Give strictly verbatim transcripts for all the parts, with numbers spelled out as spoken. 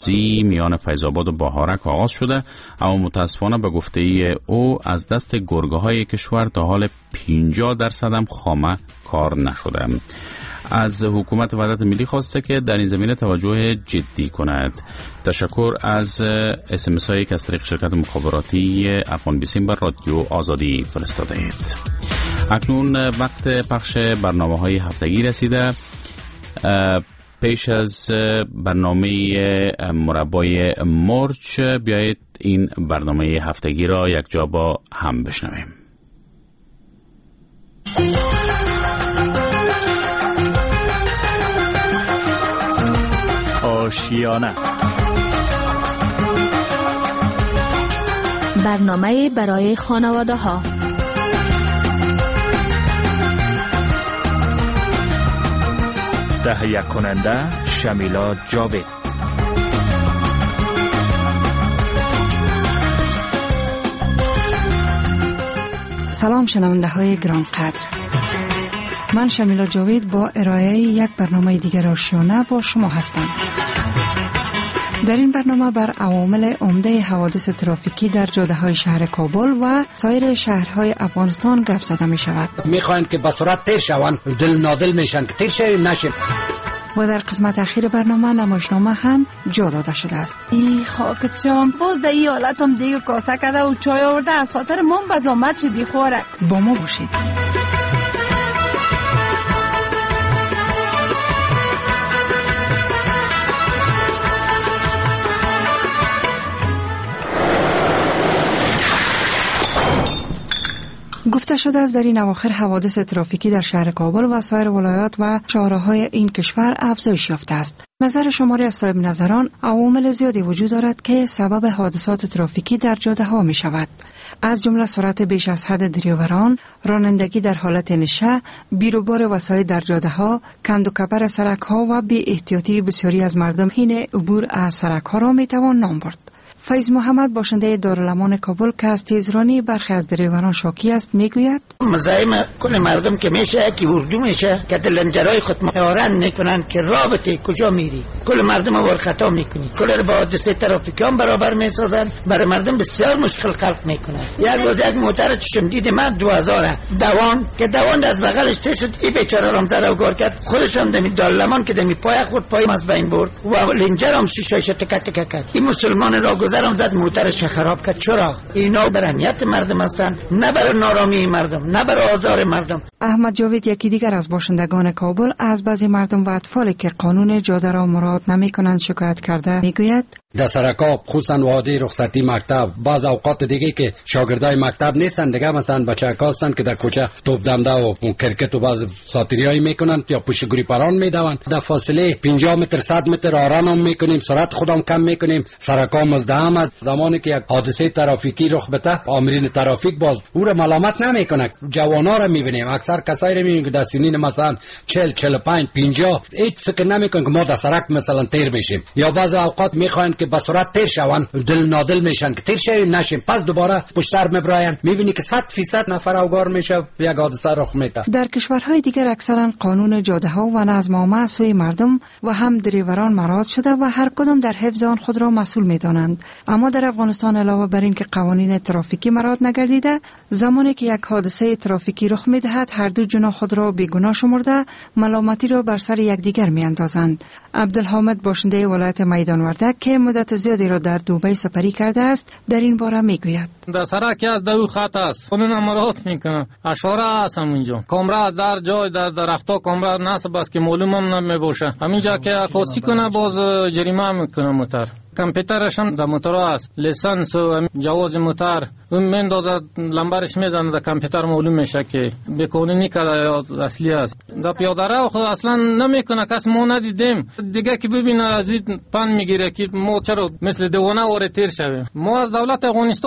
بازی میان فیض آباد و بهارک آغاز شده، اما متاسفانه به گفته او از دست گرگه های کشور تا حال پنجاه درصد هم خامه کار نشده. از حکومت وحدت ملی خواسته که در این زمینه توجه جدی کند. تشکر از اس ام اس هایی که از طریق شرکت مخابراتی افغان بیسیم بر رادیو آزادی فرستاده اید. اکنون وقت پخش برنامه های هفتگی رسیده. پیش از برنامه مربای مرچ بیایید این برنامه هفتگی را یک جا با هم بشنویم. آشیانه، برنامه برای خانواده ها. تهیه کننده شمیلا جاوید. سلام شنونده های گرانقدر، من شمیلا جاوید با ارائه یک برنامه دیگر آشیانه با شما هستم. در این برنامه بر عوامل عمده حوادث ترافیکی در جاده‌های شهر کابل و سایر شهرهای افغانستان گپ زده می شود. میخواین که به سرعت تیر شوند، دل نادل میشن که تیر شوی نشیم. و در قسمت اخیر برنامه نمایشنامه هم جا داده شده است. ای خاکت جان، باز در این حالت هم دیگه کاسه کرده و چای آورده از خاطر من بزامت شدی خوره. با ما باشید. گفته شده است در این اواخر حوادث ترافیکی در شهر کابل و سایر ولایات و شهرهای این کشور افزایش یافته است. نظر شماری از صاحب نظران عوامل زیادی وجود دارد که سبب حادثات ترافیکی در جاده ها می شود. از جمله سرعت بیش از حد دریوران، رانندگی در حالت نشه، بیروبار وسایل در جاده ها، کند و کپر سرک ها و بی احتیاطی بسیاری از مردم حین عبور از سرک ها را می توان نام برد. فیض محمد باشنده دارالامان کابل که از تیزرانی برخی از دریوران شاکی است میگوید مزاحم کل مردم که میشه که اردو میشه که لنجرای خود مهارن میکنن که رابطه کجا میری، کل مردم وار خطا میکنی، کل با حادثه ترافیکی هم برابر میسازن، برای مردم بسیار مشکل خلق میکنن. یک روز یک موتر چشم دید من دو هزار دوان که دوان از بغلش ته شد، این بیچاره رام زد و گار کرد، خودش هم دمی دارالامان که دمی پای خود پای از بین برد و لنجر هم شیشه‌اش تک تک کرد. این مسلمان را گذرم زد موترش خراب کرد. چرا؟ اینا بر امنیت مردم هستن، نه بر نارامی مردم، نه بر آزار مردم. احمد جاوید یکی دیگر از باشندگان کابل از بعضی مردم و اطفالی که قانون جاده را مراعات نمی‌کنند شکایت کرده میگوید در سرکا خصوصا وادی رخصتی مکتب، بعض اوقات دیگه که شاگردای مکتب نیستن دیگه، مثلا بچه‌ها هستن که در کوچه توپ دمده و کرکت و بعض ساتریایی میکنن یا پشتگوری پران میدون. در فاصله پنجاه متر صد متر آرام هم میکنیم، سرعت خودم کم میکنیم. سرکا مزدحم است. زمانی که یک حادثه ترافیکی رخ بده آمرین ترافیک باز او را ملامت نمیکنه. جوانا را میبینیم، اکثر کسایی را میبینیم که در سنین مثلا چهل چهل و پنج پنجاه هیچ فکر نمیکنن که ما در سرک مثلا تیر میشیم، یا بعض اوقات میخواین که به سرعت تیر شوند، دل نادل میشن که تیر شوی نشیم، پس دوباره پشت سر میبراین، میبینی که صد فیصد نفر اوگار میشه، یک حادثه رخ میده. در کشورهای دیگر اکثرا قانون جاده ها و نظم عامه سوی مردم و هم دریوران مراعات شده و هر کدام در حفظ آن خود را مسئول میدانند. اما در افغانستان علاوه بر این که قوانین ترافیکی مراعات نگردیده، زمانی که یک حادثه ترافیکی رخ میدهد هر دو جنا خود را بیگناه شمرده ملامتی را بر سر یکدیگر میاندازند. عبدالحامد باشنده ولایت میدان وردک که مدت زیادی را در دبی سپری کرده است در این باره میگوید در سرک از دو خط است، قانون مراعات میکنه، اشاره است همونجا، کامرا در جای در درختا کامرا نصب است که معلوم هم نمیباشه، همینجا که عکاسی کنه باز جریمه میکنه موتر. کامپیوترش هم در موتور است، لیسانس و جواز موتر اون میندازه لمبرش میزنه در کامپیوتر معلوم میشه که به قانونی که یا اصلی است. در پیاده رو خود اصلا نمیکنه، کس ما ندیدیم دیگه که ببینه از این پن میگیره که ما چرا مثل دیوانه واره تیر شویم. ما از دولت افغانستان میخوام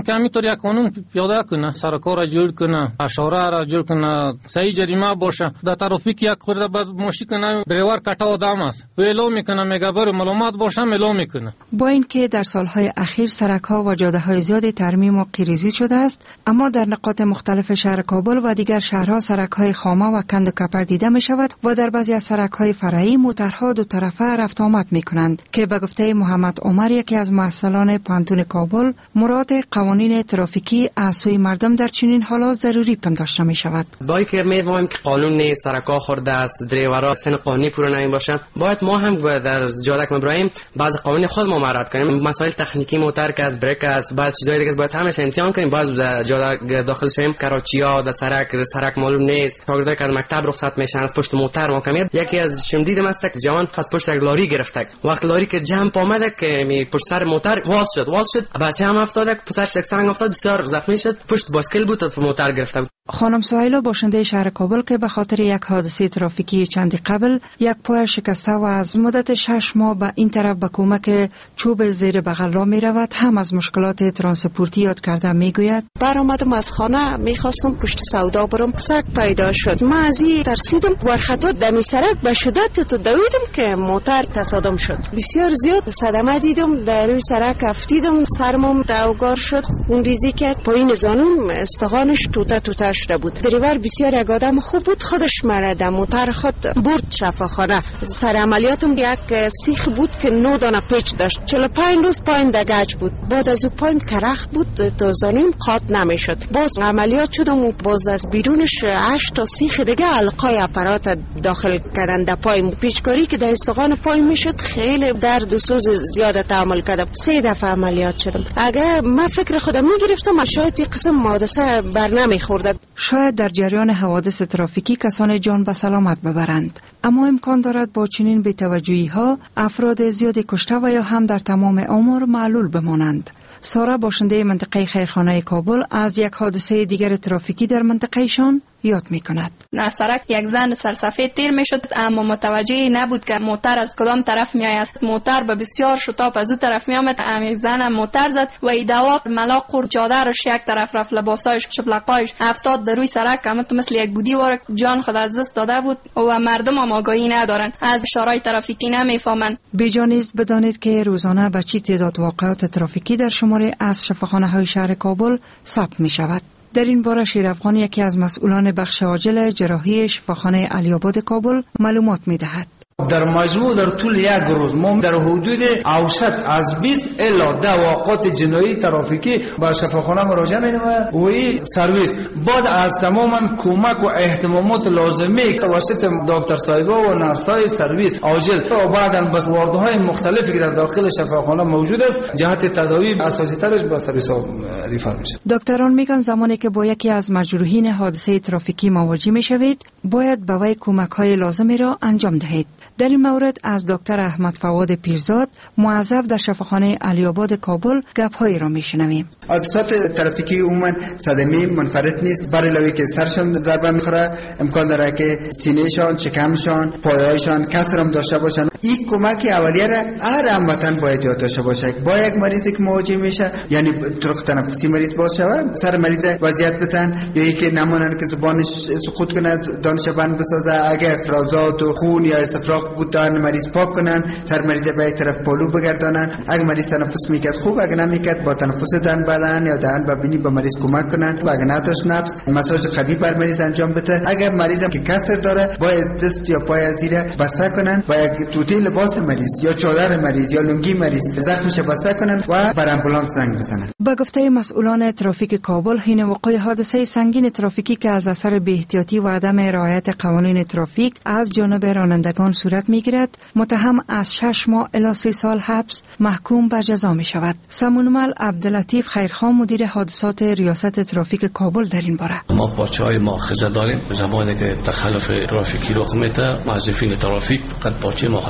که همینطور یک قانون پیاده کنه، سرکار را جور کنه، اشاره را جور کنه، صحیح جریمه باشه. در ترافیک یک خورده بعد ماشی کنه ڈرایور کټا آدم است، و اعلام میکنه، میگه برو معلومات باشه، اعلام میکنه. با اینکه در سالهای اخیر سرک‌ها و جاده‌های زیادی ترمیم و قیریزی شده است، اما در نقاط مختلف شهر کابل و دیگر شهرها سرک‌های خامه و کند و کپر دیده می شود و در بعضی از سرک‌های فرعی موترها دو طرفه رفت آمد می کنند که به گفته محمد عمر، یکی از مسئولان پانتون کابل، مراد قوانین ترافیکی از سوی مردم در چنین حالات ضروری پنداشته می شود. با اینکه می‌فهمیم که قانون نیست، سرک‌ها خورده است، دریورها سن قانونی پورا نمی باشند، باید ما هم در جاده که مبراهیم بعض قوانین خود ما مراعات کنیم. مسائل تکنیکی موتر که از بریک است، بعض چیزای دیگه باید همش امتحان کنیم. باز در جاده داخل شویم، کراچی‌ها در سرک سرک معلوم نیست، شاگردای که از مکتب رخصت میشن، از پشت موتر محکمیت. یکی از شم دیدم است که جوان از پشت یک لاری گرفته، وقت لاری که جمپ آمده که می پشت سر موتر واز شد واز شد بچه هم افتاد، پسرش یک سنگ افتاد، بسیار زخمی شد، پشت باسکل بود و موتر گرفته بود. خانم سهیلا باشنده شهر کابل که به خاطر یک حادثه ترافیکی چندی قبل یک پای شکسته و از مدت شش ماه به این طرف به کمک چوب زیر بغل را می رود، هم از مشکلات ترانسپورتی یاد کرده می گوید. برآمدم از خانه میخواستم پشت سودا برم، سگ پیدا شد، من از این ترسیدم، ورخطا دمی سرک به شدت تو دویدم که موتر تصادم شد. بسیار زیاد صدمه دیدم، در روی سرک افتیدم، سرمم دوگار شد، خون ریزی کرد، پایین زانوم استخوانش توته توته شده بود. دریور بسیار یک آدم خوب بود، خودش مرا در موتر خود برد شفاخانه. سر عملیاتم یک سیخ بود که نو دانه پیچ داشت، چهل و پنج روز پایین دگاج بود. بعد از او پایین کرخت بود، تا زانوم قاط نمیشد. باز عملیات شدم و باز از بیرونش هشت تا سیخ دیگه حلقای اپرات داخل کردن در پای. پیچکاری که در استخوان پای میشد، خیلی درد و سوز زیاده تحمل کردم. سه دفعه عملیات شدم. اگه من فکر خودم میگرفتم شاید این قسم حادثه بر نمیخورد. شاید در جریان حوادث ترافیکی کسان جان به سلامت ببرند، اما امکان دارد با چنین بی‌توجهی ها افراد زیادی کشته و یا هم در تمام عمر معلول بمانند. سارا باشنده منطقه خیرخانه کابل از یک حادثه دیگر ترافیکی در منطقه شان یاد می کند. در سرک یک زن سرسفید تیر می شد، اما متوجه نبود که موتر از کدام طرف می آید. موتر به بسیار شتاب از او طرف می آمد، ام یک زن موتر زد و ای دوا ملاق خورد، جادرش یک طرف رفت، لباسایش شپلقایش افتاد در روی سرک، اما تو مثل یک بودی وارد جان خود از دست داده بود و مردم هم آگاهی ندارند، از اشارات ترافیکی نمیفهمند. بی‌جانیست بدانید که روزانه به چی تعداد واقعات ترافیکی در شماره از شفاخانه‌های شهر کابل ثبت می شود. در این باره شیر افغان، یکی از مسئولان بخش عاجل جراحی شفاخانه علی‌آباد کابل، معلومات می دهد. در مجموع در طول یک روز ما در حدود اوسط از بیست الی ده واقعات جنایی ترافیکی به شفاخانه مراجعه می‌نماید و این سرویس بعد از تمام کمک و اهتمامات لازمی توسط دکتر صاحبا و نرس‌های سرویس عاجل و بعداً به واردهای مختلفی که در داخل شفاخانه موجود است جهت تداوی اساسی ترش به سرویس ریفر میشه. دکتران میگن زمانی که با یکی از مجروحین حادثه ترافیکی مواجه میشوید باید به وی کمک‌های لازمی را انجام دهید. در این مورد از دکتر احمد فواد پیرزاد، موظف در شفاخانه علی‌آباد کابل، گپ‌هایی را میشنویم. حادثات ترافیکی عموما صدمه منفرد نیست، بر علاوه که سرشان ضربه میخوره امکان داره که سینه‌شان، شکمشان، پایه‌هایشان کسر هم داشته باشن. این کمک اولیه را هر هموطن باید یاد داشته باشه. با یک مریضی که مواجه میشه، یعنی طرق تنفسی مریض باشه، سر مریض وضعیت بدن یا اینکه نمونن که زبانش سقوط کنه، دانش بند بسازه، اگه افرازات و خون یا استفراغ بودن مریض پاک کنن، سر مریض به یک طرف پالو بگردانن. اگه مریض تنفس میکرد خوب، اگه نمیکرد با تنفس دهن بدن یا دهن ببینی به مریض کمک کنن. و اگه نداشت نفس مساج قوی بر مریض انجام بده. اگر مریض هم که کسر داره باید دست یا پای زیر بسته کنن و یک توتی لباس مریض یا چادر مریض یا لنگی مریض زخمش بسته کنن و بر آمبولانس زنگ بزنن. با گفته مسئولان ترافیک کابل، حین وقوع حادثه سنگین ترافیکی که از اثر بی‌احتیاطی و عدم رعایت قوانین ترافیک از جانب رانندگان صورت میگیرد، متهم از شش ماه الی سه سال حبس محکوم به جزا می شود. سمونمل عبداللطیف خیرخان، مدیر حادثات ریاست ترافیک کابل، در این باره: ما پارچه‌های مؤاخذه داریم. زمانی که تخلف ترافیکی رخ میده، موظفین ترافیک فقط پارچه مؤاخذه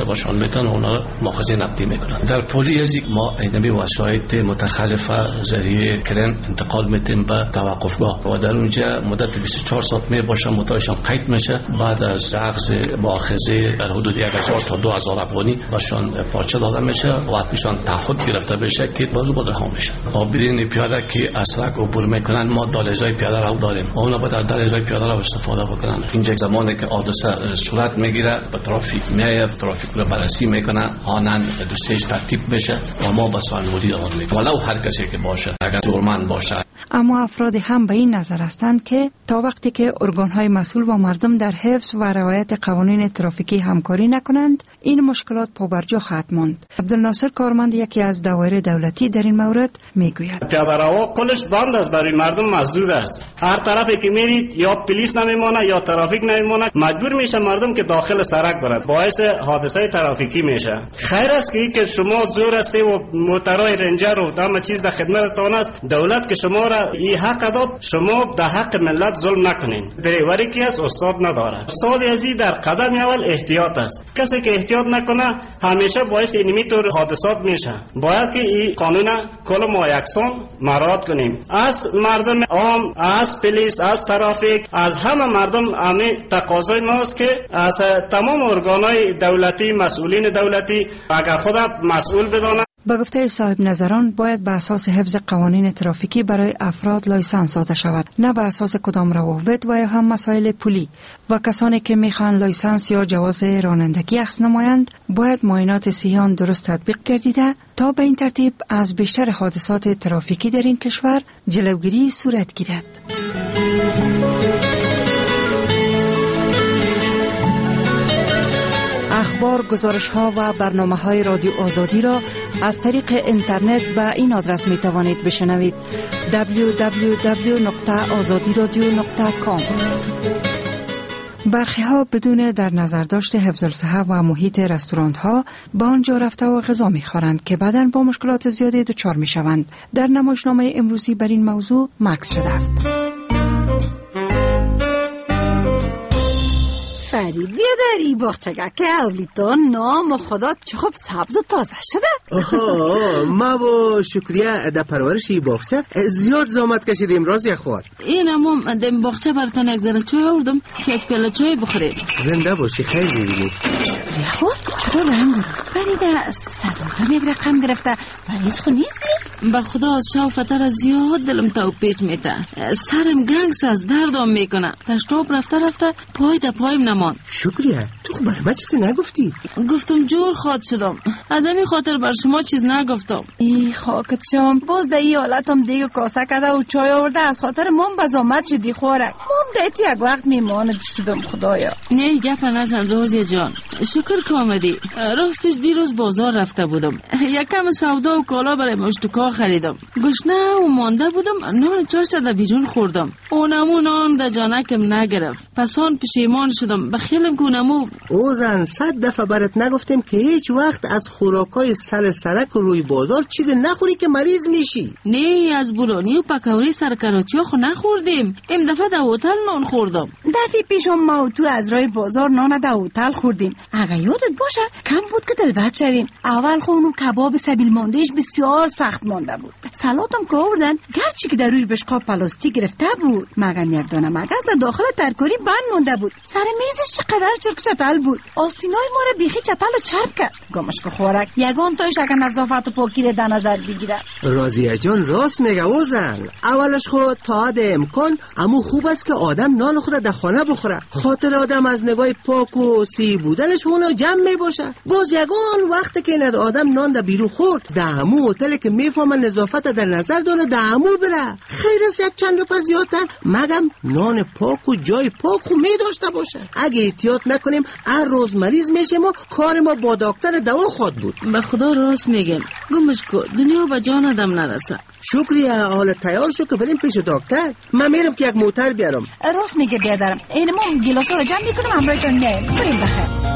مواخذه باشون میکنن، اونا مواخذه نقدی میکنن. در پلیس ما اینمی وسایط متخلفه ذریعه کرن انتقال میتیم به توقفگاه و در اونجا مدت بیست و چهار ساعت می باشه، موتورشان قید میشه. بعد از اخذ مؤاخذه در حدود یک هزار تا دو هزار افغانی باشون پارچه داده میشه و حتمشان تعهد گرفته بشه که بازو با رها میشه. آبرین پیاده که اسرک عبور میکنن ما دالزای پیاده رو داریم، اونا باید دالزای پیاده رو استفاده بکنن. اینجا زمانی که حادثه صورت میگیره به ترافیک میایه، ترافیک رو بررسی میکنه، آنن دوستش ترتیب بشه و ما به سوالموری آن میکنه ولو هر کسی که باشه، اگر جرمند باشه. اما افراد هم به این نظر هستند که تا وقتی که ارگان‌های مسئول با مردم در حفظ و رعایت قوانین ترافیکی همکاری نکنند، این مشکلات پابرجا خواهد ماند. عبدالناصر کارمند یکی از دوایر دولتی در این مورد میگوید پیاده‌رو کلش بند است، برای مردم مسدود است. هر طرفی که میرید یا پلیس نمیمونه یا ترافیک نمیمونه، مجبور میشه مردم که داخل سرک برد، باعث حادثه ترافیکی میشه. خیر است که شما زور است و موترای رنجر و دام چیز در خدمتتان است، دولت که شما را این حق داد، شما در حق ملت ظلم نکنین. دریوری کی است استاد نداره. استاد ازی در قدم اول احتیاط است. کسی که احتیاط نکنه همیشه باعث اینمی طور حادثات میشه. باید که این قانون کل ما یکسان مراعات کنیم. از مردم عام، از پلیس، از ترافیک، از همه مردم همه تقاضای ماست که از تمام ارگانهای دولتی، مسئولین دولتی اگر خود مسئول بدانند. با گفته صاحب نظران باید به اساس حفظ قوانین ترافیکی برای افراد لایسنس داده شود، نه به اساس کدام روابط و یا هم مسائل پولی. و کسانی که میخوان لایسنس یا جواز رانندگی اخذ نمایند باید معاینات صحیحان درست تطبیق گردیده تا به این ترتیب از بیشتر حادثات ترافیکی در این کشور جلوگیری صورت گیرد. اخبار، گزارش‌ها و برنامه‌های رادیو آزادی را از طریق اینترنت به این آدرس می‌توانید بشنوید: دبلیو دبلیو دبلیو دات آزادی رادیو دات کام. برخی ها بدون در نظر داشت حفظ الصحه و محیط رستوران ها با آنجا رفته و غذا می‌خورند که بعداً با مشکلات زیادی دچار می‌شوند. در نمایشنامه امروزی بر این موضوع مکث شده است. فرید بیادری باغچگه که اولیتان نام خدا چه خوب سبز و تازه شده. آها ما با شکریه در پرورش باغچه زیاد زحمت کشیدیم راضی خور. این امام در باغچه براتون یک ذره چای آوردم که یک پیاله چای بخورید. زنده باشی، خیلی ببینید. شکریه خود چرا رنگ رو فرید صداقم یک رقم گرفته مریض خو نیستی؟ به خدا از شوفتر زیاد دلم تو پیچ میته، سرم گنگس از دردم میکنه، تشتاب رفته رفته پای در پایم نم. شکریه تو خب برای من چیزی نگفتی؟ گفتم جور خواد شدم، از همین خاطر بر شما چیز نگفتم. ای خاکت شم، باز در این حالتم دیگه کاسه کده و چای آورده از خاطر مام بزامت شدی خوره. مام دیتی یک وقت میماند شدم خدایا. نه گپ نزن رازی جان، شکر که آمدی. راستش دیروز بازار رفته بودم، یکم سودا و کالا برای مشتکا خریدم. گشنه و مانده بودم، نان چاشت در بیرون خوردم، اونمو نان در جانکم نگرفت، پسان پشیمان شدم. بخیلم کنمو اوزن صد دفعه برات نگفتم که هیچ وقت از خوراکای سر سرک و روی بازار چیز نخوری که مریض میشی. نه از بولانی و پکوری سر کراچی خو نخوردیم، این دفعه در هتل نان خوردم. دفعه پیشم ما و تو از رای بازار نان در هتل خوردیم. اگه یادت باشه کم بود که دلبد شویم. اول خونو کباب سبیل ماندهش بسیار سخت مانده بود، سلاتم که آوردن گرچه که در روی بشقاب پلاستیک گرفته بود، مگم یک دانه مگس در داخل ترکاری بند مانده بود. سر میزش چقدر چرک چتل بود، آستینای ما رو بیخی چتل و چرب کرد. گمش که خوراک یگان تایش اگه نظافت و پاکی رو در نظر بگیره. راضیه جان راست میگه اوزن، اولش خود تا حد امکان امو خوب است که آدم نان خود در خانه بخوره، خاطر آدم از نگاه پاک و سی بودنش اونو جمع میباشه. باز یگان وقتی که ند آدم نان در بیرون خورد در امو هتل که میفهمه نظافت در نظر داره در امو بره. خیر است یک چند روپا زیادتر مگم نان پاک و جای پاک خو میداشته باشه. اگه احتیاط نکنیم هر روز مریض میشیم و کار ما با دکتر دوا خود بود. به خدا راست میگن، گمش کو دنیا به جان آدم نرسه. شکریه، حالا تیار شو که بریم پیش دکتر. من میرم که یک موتر بیارم. راست میگه بیادرم، این ما گلاسا رو جمع میکنم همراه جان میایم. بریم بخیر.